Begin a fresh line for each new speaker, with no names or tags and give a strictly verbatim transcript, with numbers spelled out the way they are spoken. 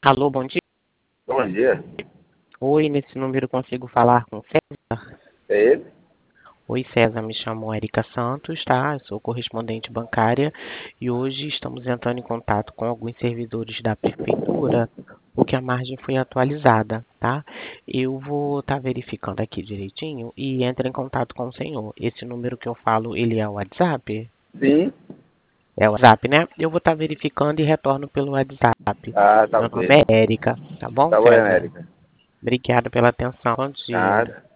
Alô, bom dia.
Bom dia.
Oi, nesse número consigo falar com o César?
É ele?
Oi, César, me chamo Erika Santos, tá? Eu sou correspondente bancária e hoje estamos entrando em contato com alguns servidores da prefeitura porque a margem foi atualizada, tá? Eu vou estar verificando aqui direitinho e entro em contato com o senhor. Esse número que eu falo, ele é o WhatsApp?
Sim.
É o WhatsApp, né? Eu vou estar verificando e retorno pelo WhatsApp.
Ah, tá
Meu
ok.
nome é Erika, tá bom,
Tá bom,
César?
Erika.
Obrigada pela atenção. Bom dia.
Nada.